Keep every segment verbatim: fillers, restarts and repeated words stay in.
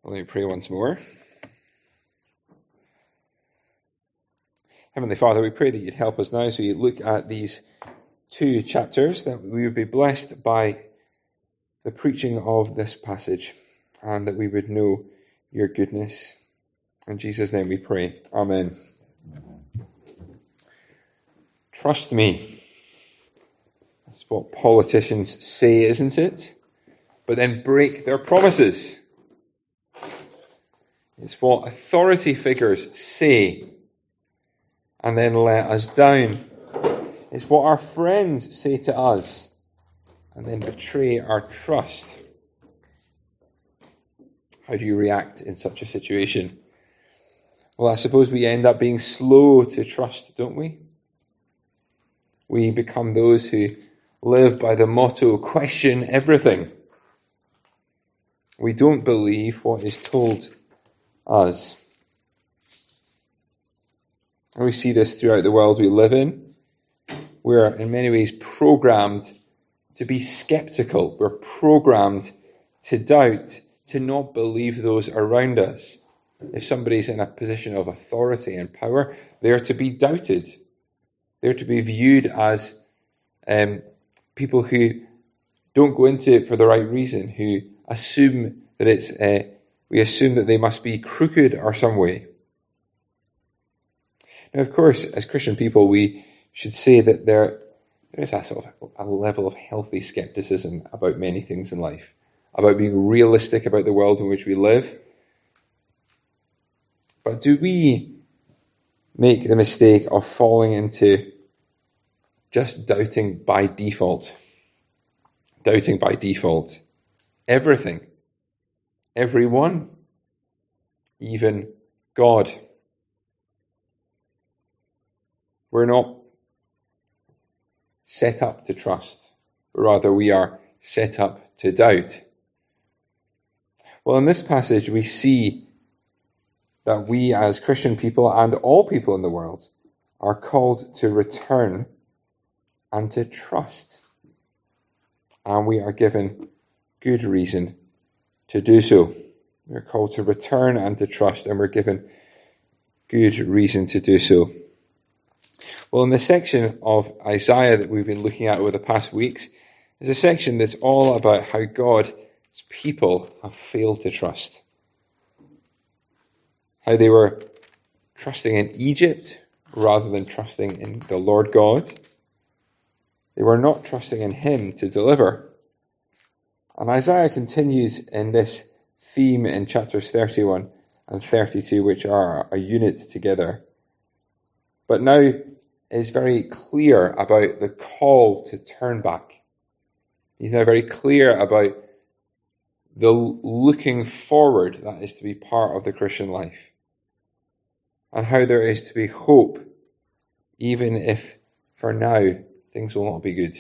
Let me pray once more. Heavenly Father, we pray that you'd help us now as we look at these two chapters, that we would be blessed by the preaching of this passage and that we would know your goodness. In Jesus' name we pray. Amen. Trust me. That's what politicians say, isn't it? But then break their promises. It's what authority figures say and then let us down. It's what our friends say to us and then betray our trust. How do you react in such a situation? Well, I suppose we end up being slow to trust, don't we? We become those who live by the motto, question everything. We don't believe what is told us. And we see this throughout the world we live in. We're in many ways programmed to be skeptical. We're programmed to doubt, to not believe those around us. If somebody's in a position of authority and power, they're to be doubted. They're to be viewed as um, people who don't go into it for the right reason, who assume that it's uh, we assume that they must be crooked or some way. Now, of course, as Christian people, we should say that there, there is a sort of a level of healthy skepticism about many things in life, about being realistic about the world in which we live. But do we make the mistake of falling into just doubting by default? Doubting by default. Everything. Everyone. Even God. We're not set up to trust, but rather we are set up to doubt. Well, in this passage we see that we as Christian people and all people in the world are called to return and to trust. And we are given good reason to do so. We're called to return and to trust, and we're given good reason to do so. Well, in the section of Isaiah that we've been looking at over the past weeks, is a section that's all about how God's people have failed to trust. How they were trusting in Egypt rather than trusting in the Lord God. They were not trusting in him to deliver. And Isaiah continues in this theme in chapters thirty-one and thirty-two, which are a unit together. But now is very clear about the call to turn back. He's now very clear about the looking forward that is to be part of the Christian life. And how there is to be hope, even if for now things will not be good.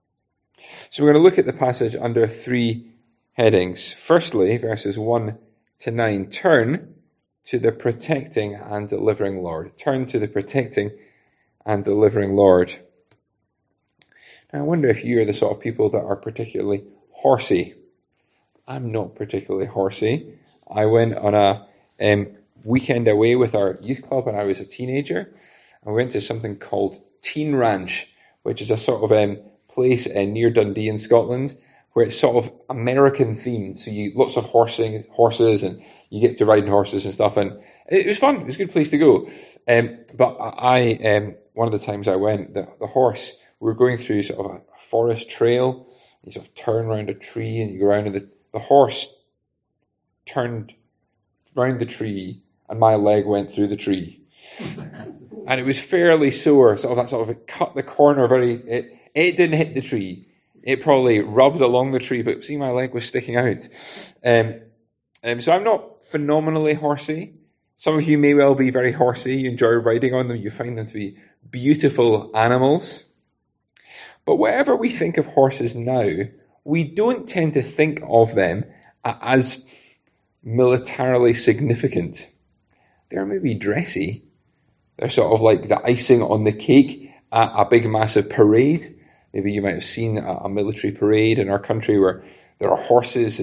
So we're going to look at the passage under three headings. Firstly, verses one to nine, turn to the protecting and delivering Lord. Turn to the protecting and delivering Lord. Now, I wonder if you are the sort of people that are particularly horsey. I'm not particularly horsey. I went on a um, weekend away with our youth club when I was a teenager. I went to something called Teen Ranch, which is a sort of um, place uh, near Dundee in Scotland, where it's sort of American themed. So you lots of horsing, horses, and you get to ride on horses and stuff. And it was fun. It was a good place to go. Um, but I, um, one of the times I went, the, the horse, we were going through sort of a forest trail. You sort of turn around a tree and you go around, and the, the horse turned round the tree, and my leg went through the tree. And it was fairly sore, sort of that sort of it cut the corner very, it, it didn't hit the tree. It probably rubbed along the tree, but see, my leg was sticking out. Um, um, so I'm not phenomenally horsey. Some of you may well be very horsey. You enjoy riding on them. You find them to be beautiful animals. But whatever we think of horses now, we don't tend to think of them as militarily significant. They're maybe dressy. They're sort of like the icing on the cake at a big massive parade. Maybe you might have seen a, a military parade in our country where there are horses and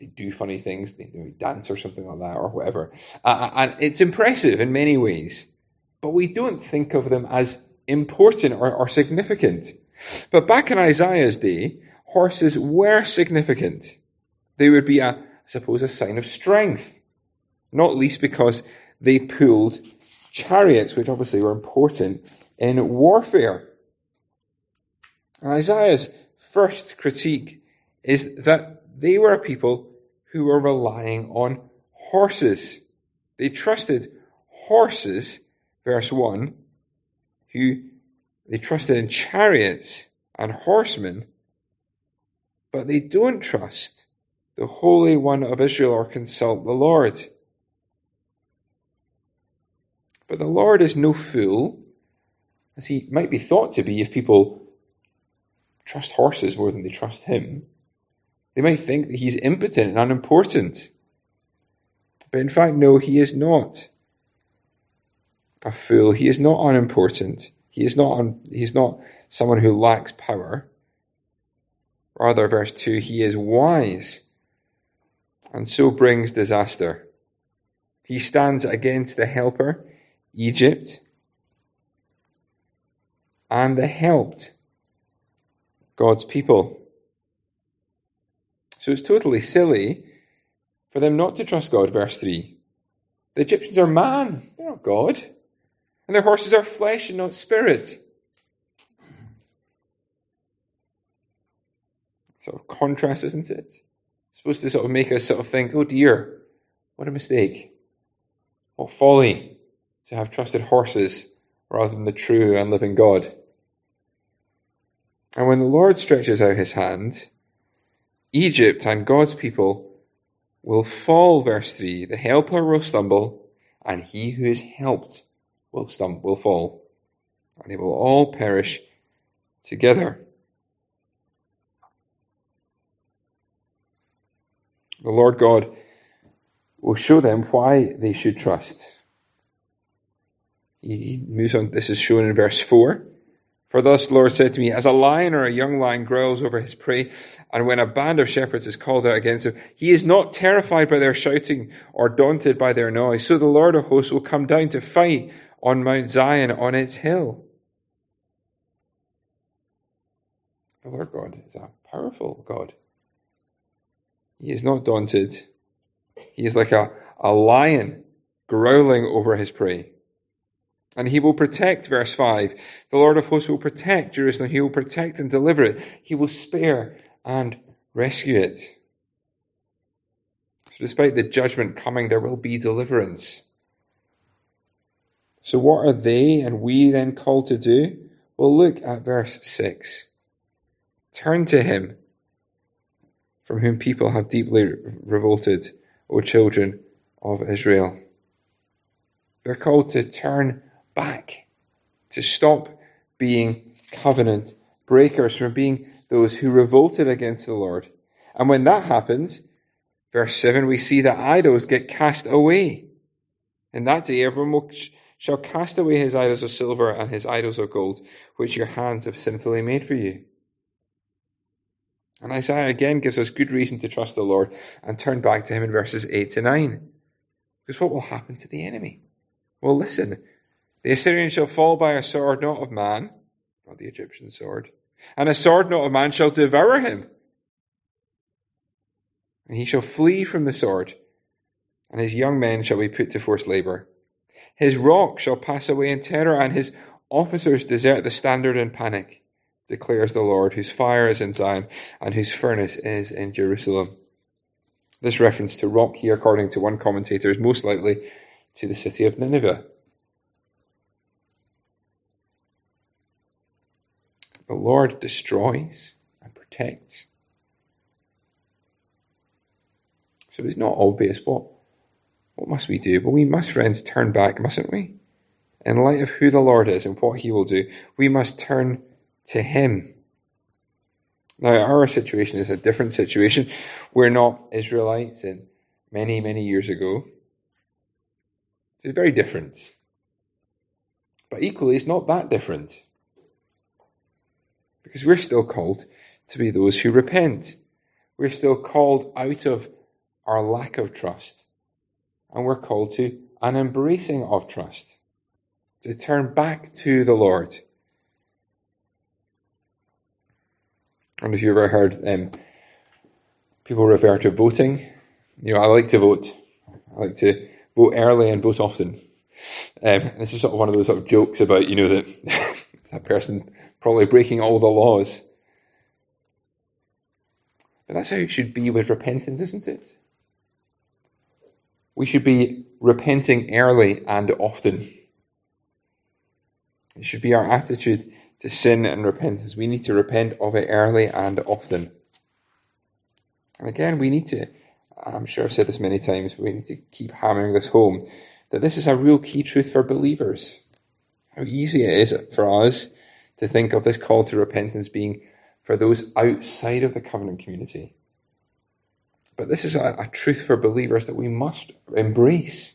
they do funny things, they, they dance or something like that or whatever. Uh, and it's impressive in many ways, but we don't think of them as important or, or significant. But back in Isaiah's day, horses were significant. They would be, a, I suppose, a sign of strength, not least because they pulled chariots, which obviously were important in warfare. And Isaiah's first critique is that they were a people who were relying on horses. They trusted horses, verse one, who they trusted in chariots and horsemen, but they don't trust the Holy One of Israel or consult the Lord. But the Lord is no fool, as he might be thought to be if people trust horses more than they trust him. They might think that he's impotent and unimportant. But in fact, no, he is not a fool. He is not unimportant. He is not, un, he is not someone who lacks power. Rather, verse two, he is wise and so brings disaster. He stands against the helper, Egypt, and the helped, God's people. So it's totally silly for them not to trust God, verse three. The Egyptians are man, they're not God. And their horses are flesh and not spirit. Sort of contrast, isn't it? It's supposed to sort of make us sort of think, oh dear, what a mistake. What folly to have trusted horses rather than the true and living God. And when the Lord stretches out his hand, Egypt and God's people will fall, verse three. The helper will stumble, and he who is helped will stumble, will fall. And they will all perish together. The Lord God will show them why they should trust. He moves on. This is shown in verse four. For thus the Lord said to me, as a lion or a young lion growls over his prey, and when a band of shepherds is called out against him, he is not terrified by their shouting or daunted by their noise. So the Lord of hosts will come down to fight on Mount Zion on its hill. The Lord God is a powerful God. He is not daunted. He is like a, a lion growling over his prey. And he will protect, verse five. The Lord of hosts will protect Jerusalem. He will protect and deliver it. He will spare and rescue it. So despite the judgment coming, there will be deliverance. So what are they and we then called to do? Well, look at verse six. Turn to him, from whom people have deeply revolted, O children of Israel. They're called to turn back, to stop being covenant breakers, from being those who revolted against the Lord. And when that happens, verse seven, we see that idols get cast away. In that day, everyone will, shall cast away his idols of silver and his idols of gold, which your hands have sinfully made for you. And Isaiah again gives us good reason to trust the Lord and turn back to him in verses eight to nine. Because what will happen to the enemy? Well, listen. The Assyrian shall fall by a sword not of man, not the Egyptian sword, and a sword not of man shall devour him. And he shall flee from the sword, and his young men shall be put to forced labour. His rock shall pass away in terror, and his officers desert the standard in panic, declares the Lord, whose fire is in Zion, and whose furnace is in Jerusalem. This reference to rock here, according to one commentator, is most likely to the city of Nineveh. The Lord destroys and protects. So it's not obvious. What, what must we do? Well, we must, friends, turn back, mustn't we? In light of who the Lord is and what he will do, we must turn to him. Now, our situation is a different situation. We're not Israelites in many, many years ago. It's very different. But equally, it's not that different. Because we're still called to be those who repent. We're still called out of our lack of trust. And we're called to an embracing of trust, to turn back to the Lord. And if you've ever heard um, people refer to voting, you know, I like to vote. I like to vote early and vote often. Um, this is sort of one of those sort of jokes about, you know, that that person probably breaking all the laws. But that's how it should be with repentance, isn't it? We should be repenting early and often. It should be our attitude to sin and repentance. We need to repent of it early and often. And again, we need to, I'm sure I've said this many times, but we need to keep hammering this home, that this is a real key truth for believers. How easy it is for us to think of this call to repentance being for those outside of the covenant community. But this is a, a truth for believers that we must embrace.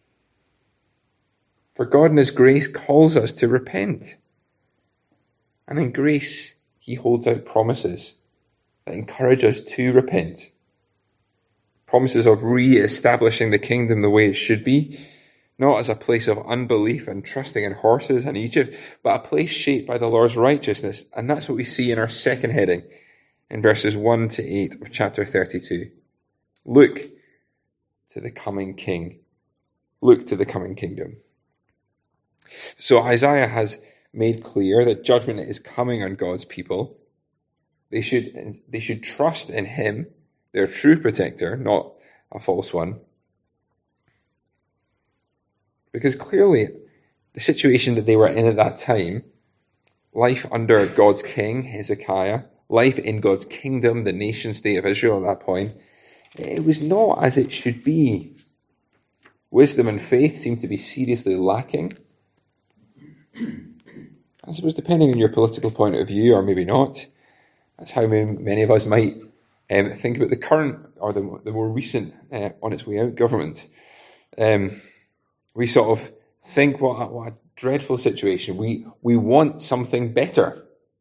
For God in His grace calls us to repent. And in grace, He holds out promises that encourage us to repent. Promises of re-establishing the kingdom the way it should be, not as a place of unbelief and trusting in horses and Egypt, but a place shaped by the Lord's righteousness. And that's what we see in our second heading, in verses one to eight of chapter thirty-two. Look to the coming King. Look to the coming kingdom. So Isaiah has made clear that judgment is coming on God's people. They should, they should trust in Him, their true protector, not a false one. Because clearly, the situation that they were in at that time, life under God's king, Hezekiah, life in God's kingdom, the nation state of Israel at that point, it was not as it should be. Wisdom and faith seemed to be seriously lacking. I suppose depending on your political point of view, or maybe not, that's how many of us might um, think about the current, or the, the more recent, uh, on its way out government. Um, we sort of think, what a, what a dreadful situation. We, we want something better.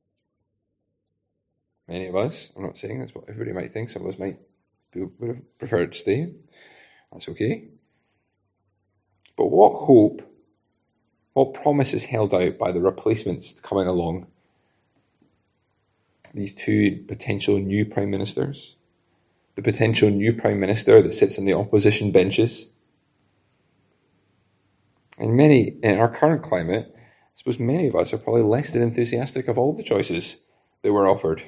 Many of us, I'm not saying that's what everybody might think, some of us might would have preferred to stay. That's okay. But what hope, what promise is held out by the replacements coming along? These two potential new prime ministers. The potential new prime minister that sits on the opposition benches. And many, in our current climate, I suppose many of us are probably less than enthusiastic of all the choices that were offered.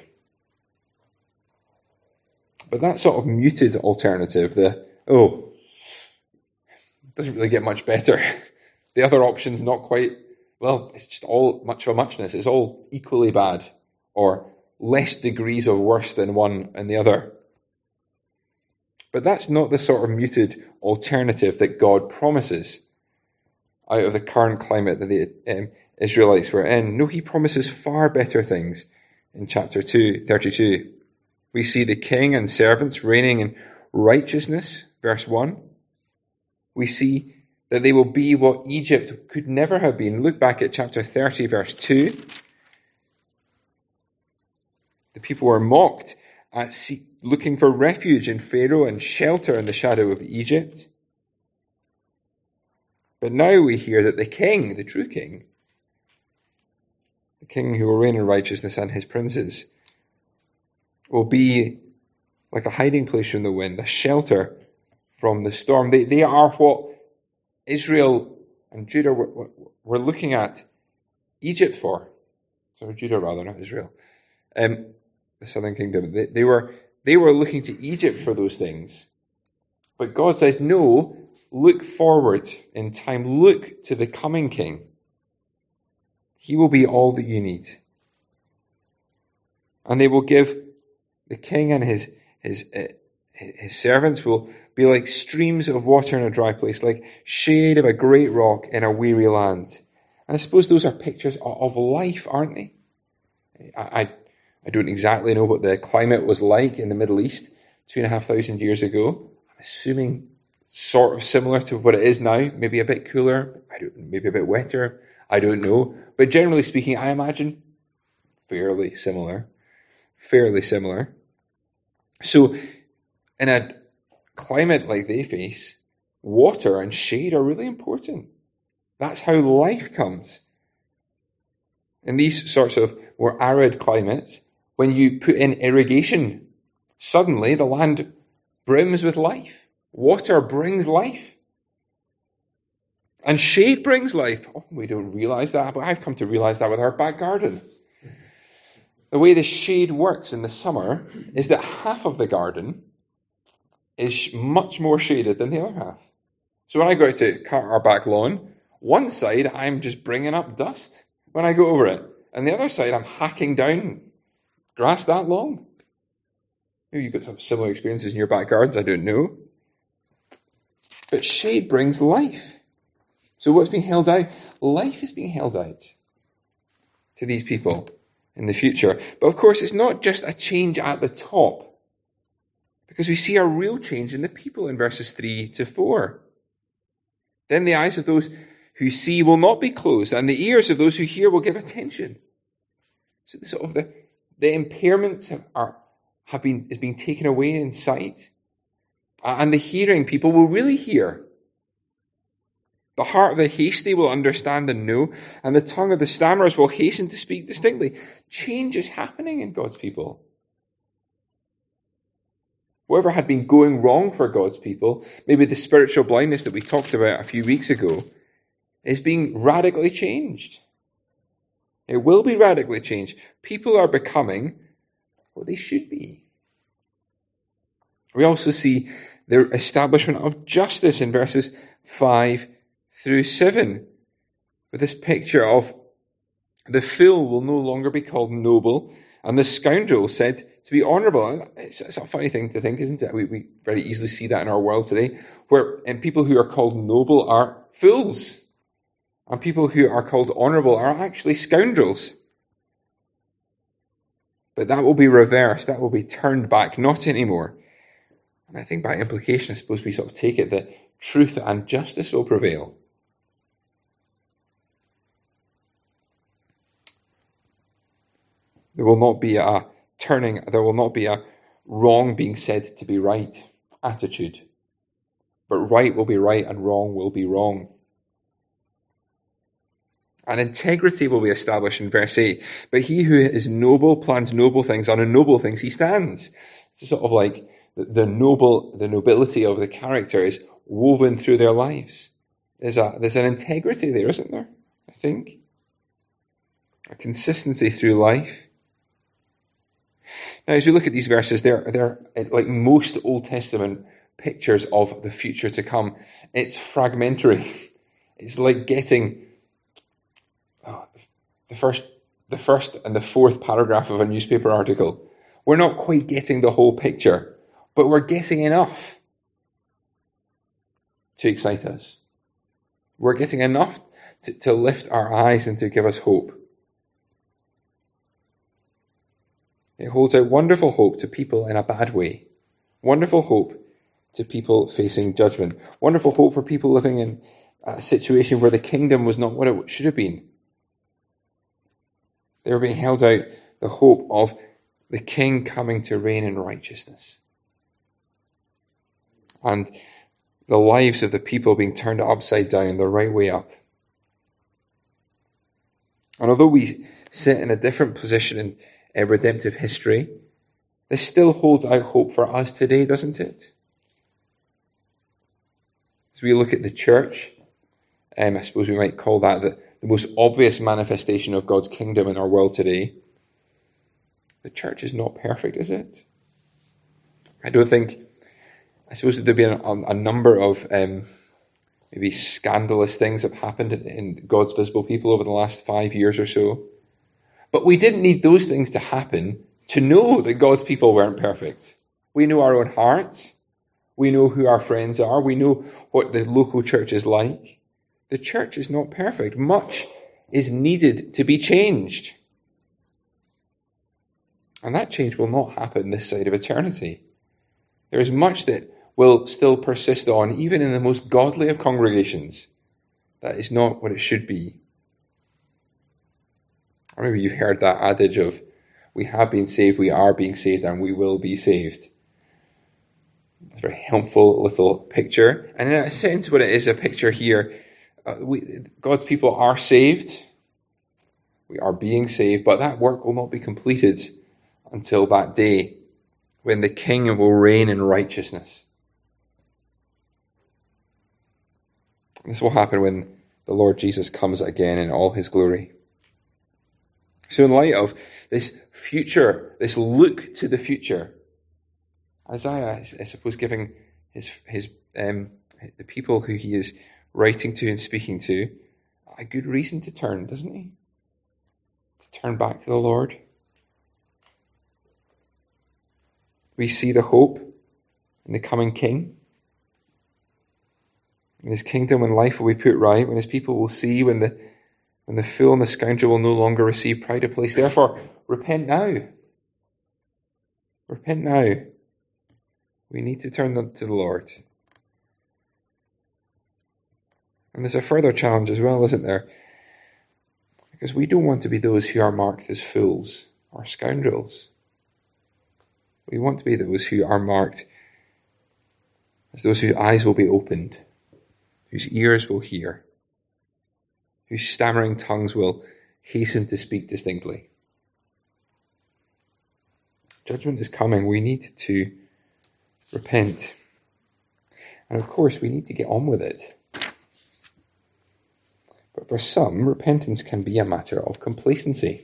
But that sort of muted alternative, the, oh, doesn't really get much better. The other option's not quite, well, it's just all much of a muchness. It's all equally bad, or less degrees of worse than one and the other. But that's not the sort of muted alternative that God promises out of the current climate that the um, Israelites were in. No, He promises far better things in chapter two, thirty-two. We see the king and servants reigning in righteousness, verse one. We see that they will be what Egypt could never have been. Look back at chapter thirty, verse two. The people were mocked at sea, looking for refuge in Pharaoh and shelter in the shadow of Egypt. But now we hear that the king, the true king, the king who will reign in righteousness, and his princes will be like a hiding place from the wind, a shelter from the storm. They, they are what Israel and Judah were, were looking at Egypt for. Sorry, Judah rather, not Israel. Um, the southern kingdom. They, they were they were looking to Egypt for those things. But God says, no, look forward in time. Look to the coming king. He will be all that you need. And they will give the king and his his uh, his servants will be like streams of water in a dry place, like shade of a great rock in a weary land. And I suppose those are pictures of life, aren't they? I, I, I don't exactly know what the climate was like in the Middle East two and a half thousand years ago. I'm assuming sort of similar to what it is now, maybe a bit cooler, I don't, maybe a bit wetter, I don't know. But generally speaking, I imagine fairly similar. Fairly similar. So, in a climate like they face, water and shade are really important. That's how life comes. In these sorts of more arid climates, when you put in irrigation, suddenly the land brims with life. Water brings life. And shade brings life. Oh, we don't realize that, but I've come to realize that with our back garden. The way the shade works in the summer is that half of the garden is much more shaded than the other half. So when I go out to cut our back lawn, one side I'm just bringing up dust when I go over it, and the other side I'm hacking down grass that long. Maybe you've got some similar experiences in your back gardens, I don't know. But shade brings life. So what's being held out? Life is being held out to these people in the future. But of course, it's not just a change at the top, because we see a real change in the people in verses three to four. Then the eyes of those who see will not be closed, and the ears of those who hear will give attention. So the sort of the, the impairments have, are, have been is being taken away in sight, and the hearing people will really hear. The heart of the hasty will understand and know, and the tongue of the stammerers will hasten to speak distinctly. Change is happening in God's people. Whatever had been going wrong for God's people, maybe the spiritual blindness that we talked about a few weeks ago, is being radically changed. It will be radically changed. People are becoming what they should be. We also see the establishment of justice in verses five through seven, with this picture of the fool will no longer be called noble, and the scoundrel said to be honourable. It's, it's a funny thing to think, isn't it? We, we very easily see that in our world today, where and people who are called noble are fools, and people who are called honourable are actually scoundrels. But that will be reversed. That will be turned back, not anymore. And I think by implication, I suppose we sort of take it that truth and justice will prevail. There will not be a turning, there will not be a wrong being said to be right attitude. But right will be right and wrong will be wrong. And integrity will be established in verse eight. But he who is noble plans noble things, and on noble things he stands. It's sort of like the noble, the nobility of the character is woven through their lives. There's a there's an integrity there, isn't there? I think. A consistency through life. Now, as we look at these verses, they're, they're like most Old Testament pictures of the future to come. It's fragmentary. It's like getting oh, the first, the first and the fourth paragraph of a newspaper article. We're not quite getting the whole picture, but we're getting enough to excite us. We're getting enough to, to lift our eyes and to give us hope. It holds out wonderful hope to people in a bad way. Wonderful hope to people facing judgment. Wonderful hope for people living in a situation where the kingdom was not what it should have been. They were being held out the hope of the king coming to reign in righteousness. And the lives of the people being turned upside down, the right way up. And although we sit in a different position in uh, redemptive history, this still holds out hope for us today, doesn't it? As we look at the church, um, I suppose we might call that the, the most obvious manifestation of God's kingdom in our world today. The church is not perfect, is it? I don't think, I suppose there'd be a, a number of um, maybe scandalous things that have happened in, in God's visible people over the last five years or so. But we didn't need those things to happen to know that God's people weren't perfect. We know our own hearts. We know who our friends are. We know what the local church is like. The church is not perfect. Much is needed to be changed. And that change will not happen this side of eternity. There is much that will still persist on, even in the most godly of congregations. That is not what it should be. Or maybe you've heard that adage of, we have been saved, we are being saved, and we will be saved. a very helpful little picture. And in a sense, what it is a picture here, uh, we, God's people are saved. We are being saved, but that work will not be completed until that day when the King will reign in righteousness. This will happen when the Lord Jesus comes again in all his glory. So in light of this future, this look to the future, Isaiah is, I suppose, giving his his um, the people who he is writing to and speaking to a good reason to turn, doesn't he? To turn back to the Lord. We see the hope in the coming King. In his kingdom, when life will be put right, when his people will see, when the when the fool and the scoundrel will no longer receive pride of place. Therefore, repent now. Repent now. We need to turn them to the Lord. And there's a further challenge as well, isn't there? Because we don't want to be those who are marked as fools or scoundrels. We want to be those who are marked as those whose eyes will be opened, whose ears will hear, whose stammering tongues will hasten to speak distinctly. Judgment is coming. We need to repent. And of course, we need to get on with it. But for some, repentance can be a matter of complacency.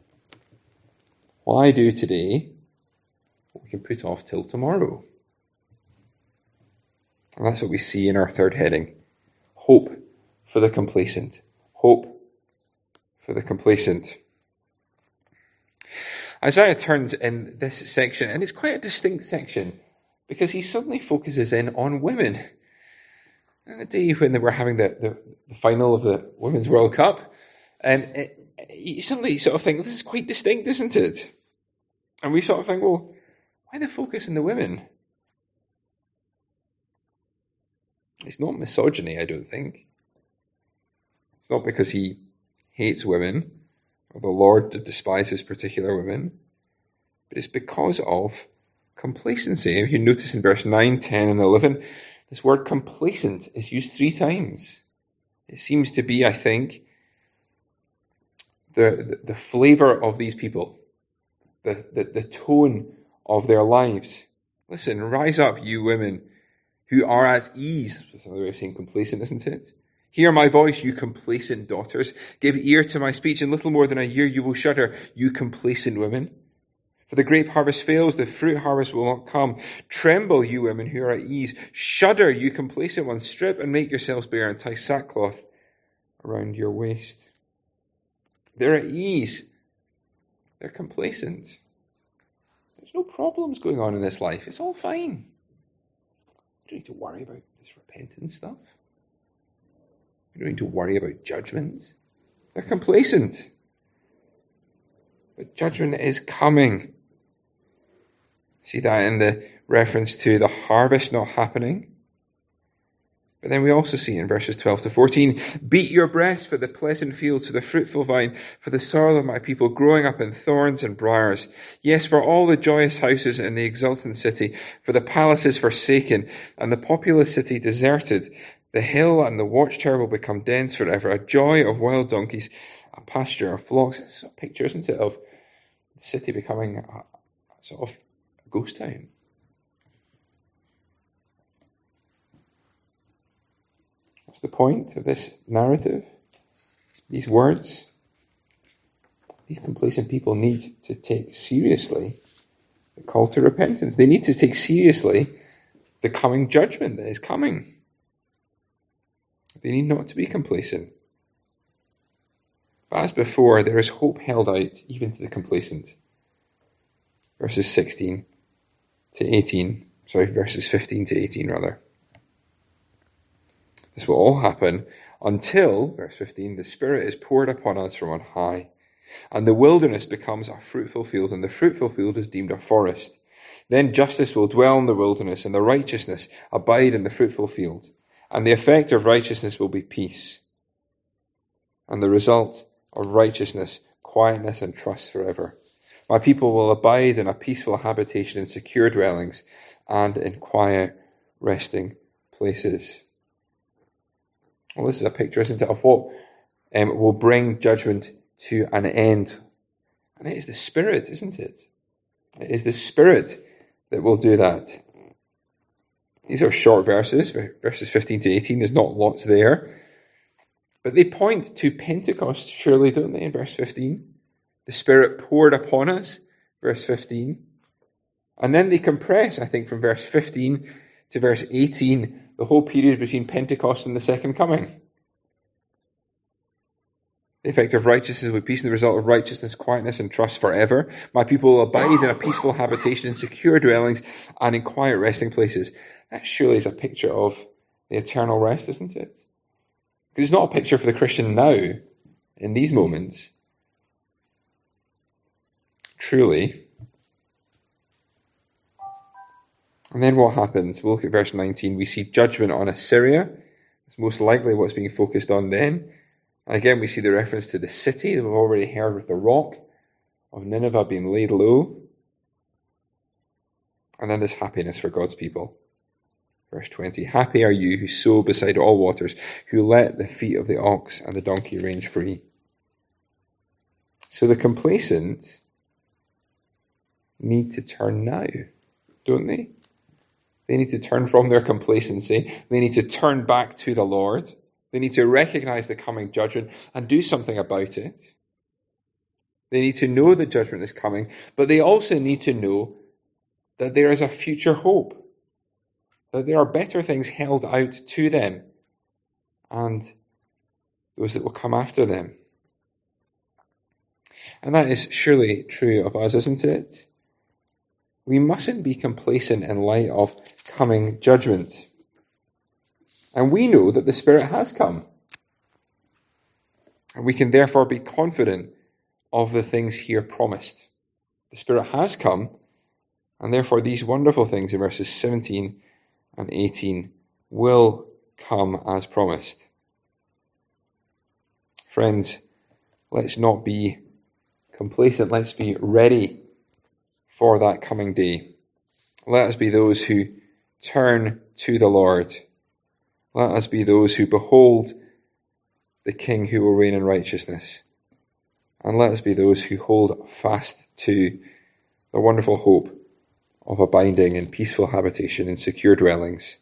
Why do today what we can put off till tomorrow? And that's what we see in our third heading. Hope for the complacent. Hope for the complacent. Isaiah turns in this section, and it's quite a distinct section, because he suddenly focuses in on women. On a day when they were having the, the, the final of the Women's World Cup, and it, it, you suddenly sort of think, this is quite distinct, isn't it? And we sort of think, well, why the focus on the women? It's not misogyny, I don't think. It's not because he hates women, or the Lord despises particular women, but it's because of complacency. If you notice in verse nine, ten, and eleven, this word complacent is used three times. It seems to be, I think, the, the, the flavour of these people, the, the, the tone of their lives. Listen, rise up, you women who are at ease. That's another way of saying complacent, isn't it? Hear my voice, you complacent daughters. Give ear to my speech. In little more than a year you will shudder, you complacent women. For the grape harvest fails, the fruit harvest will not come. Tremble, you women who are at ease. Shudder, you complacent ones. Strip and make yourselves bare and tie sackcloth around your waist. They're at ease. They're complacent. There's no problems going on in this life. It's all fine. You don't need to worry about this repentance stuff. You don't need to worry about judgment. They're complacent. But judgment is coming. See that in the reference to the harvest not happening. But then we also see in verses twelve to fourteen, beat your breast for the pleasant fields, for the fruitful vine, for the soil of my people growing up in thorns and briars. Yes, for all the joyous houses in the exultant city, for the palaces forsaken and the populous city deserted. The hill and the watchtower will become dense forever, a joy of wild donkeys, a pasture of flocks. It's a picture, isn't it, of the city becoming a sort of ghost town. What's the point of this narrative? These words? These complacent people need to take seriously the call to repentance. They need to take seriously the coming judgment that is coming. They need not to be complacent. But as before, there is hope held out even to the complacent. Verses sixteen to eighteen, sorry, verses fifteen to eighteen rather. This will all happen until, verse fifteen, the Spirit is poured upon us from on high, and the wilderness becomes a fruitful field, and the fruitful field is deemed a forest. Then justice will dwell in the wilderness, and the righteousness abide in the fruitful field. And the effect of righteousness will be peace. And the result of righteousness, quietness and trust forever. My people will abide in a peaceful habitation in secure dwellings, and in quiet resting places. Well, this is a picture, isn't it, of what um, will bring judgment to an end. And it is the Spirit, isn't it? It is the Spirit that will do that. These are short verses, verses fifteen to eighteen. There's not lots there. But they point to Pentecost, surely, don't they, in verse fifteen? The Spirit poured upon us, verse fifteen. And then they compress, I think, from verse fifteen to verse eighteen, the whole period between Pentecost and the second coming. The effect of righteousness with peace, and the result of righteousness, quietness, and trust forever. My people will abide in a peaceful habitation, in secure dwellings, and in quiet resting places. That surely is a picture of the eternal rest, isn't it? Because it's not a picture for the Christian now, in these moments. Truly. And then what happens? We'll look at verse nineteen. We see judgment on Assyria. It's most likely what's being focused on then. And again, we see the reference to the city that we've already heard with the rock of Nineveh being laid low. And then this happiness for God's people. Verse twenty, happy are you who sow beside all waters, who let the feet of the ox and the donkey range free. So the complacent need to turn now, don't they? They need to turn from their complacency. They need to turn back to the Lord. They need to recognize the coming judgment and do something about it. They need to know the judgment is coming, but they also need to know that there is a future hope, that there are better things held out to them and those that will come after them. And that is surely true of us, isn't it? We mustn't be complacent in light of coming judgment. And we know that the Spirit has come. And we can therefore be confident of the things here promised. The Spirit has come, and therefore these wonderful things in verses seventeen and eighteen will come as promised. Friends, let's not be complacent. Let's be ready for that coming day. Let us be those who turn to the Lord. Let us be those who behold the King who will reign in righteousness. And let us be those who hold fast to the wonderful hope of abiding in peaceful habitation in secure dwellings.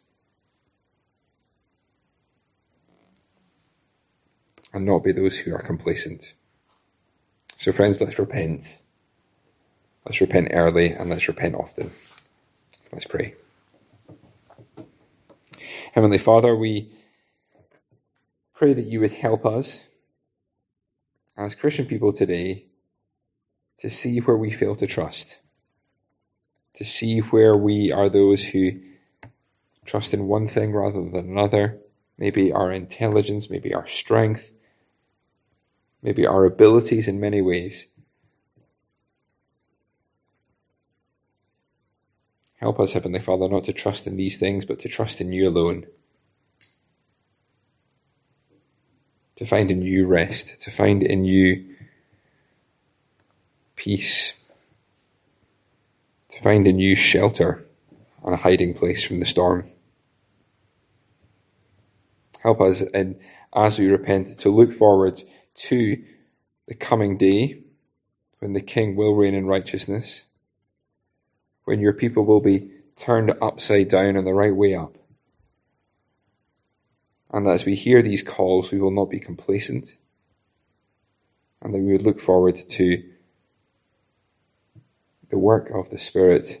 And not be those who are complacent. So friends, let's repent. Let's repent early and let's repent often. Let's pray. Heavenly Father, we pray that you would help us as Christian people today to see where we fail to trust, to see where we are those who trust in one thing rather than another, maybe our intelligence, maybe our strength, maybe our abilities in many ways. Help us, Heavenly Father, not to trust in these things, but to trust in you alone. To find in you rest, to find in you peace, to find in you shelter and a hiding place from the storm. Help us, in, as we repent, to look forward to the coming day when the King will reign in righteousness, when your people will be turned upside down and the right way up. And that as we hear these calls, we will not be complacent, and that we would look forward to the work of the Spirit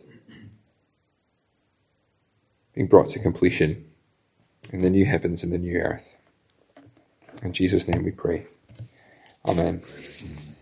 being brought to completion in the new heavens and the new earth. In Jesus' name we pray. Amen.